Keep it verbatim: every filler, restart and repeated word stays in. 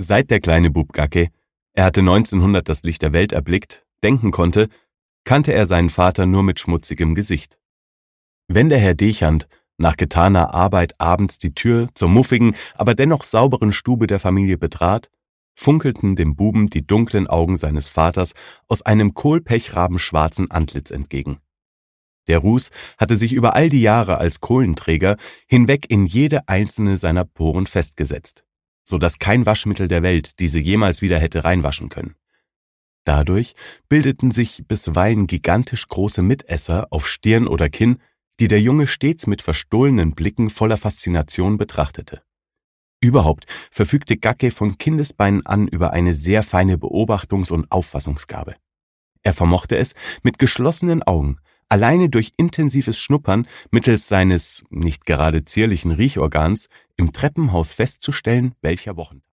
Seit der kleine Bub Gacke, er hatte neunzehnhundert das Licht der Welt erblickt, denken konnte, kannte er seinen Vater nur mit schmutzigem Gesicht. Wenn der Herr Dechant nach getaner Arbeit abends die Tür zur muffigen, aber dennoch sauberen Stube der Familie betrat, funkelten dem Buben die dunklen Augen seines Vaters aus einem kohlpechrabenschwarzen Antlitz entgegen. Der Ruß hatte sich über all die Jahre als Kohlenträger hinweg in jede einzelne seiner Poren festgesetzt, so dass kein Waschmittel der Welt diese jemals wieder hätte reinwaschen können. Dadurch bildeten sich bisweilen gigantisch große Mitesser auf Stirn oder Kinn, die der Junge stets mit verstohlenen Blicken voller Faszination betrachtete. Überhaupt verfügte Gacke von Kindesbeinen an über eine sehr feine Beobachtungs- und Auffassungsgabe. Er vermochte es, mit geschlossenen Augen, alleine durch intensives Schnuppern mittels seines nicht gerade zierlichen Riechorgans im Treppenhaus festzustellen, welcher Wochentag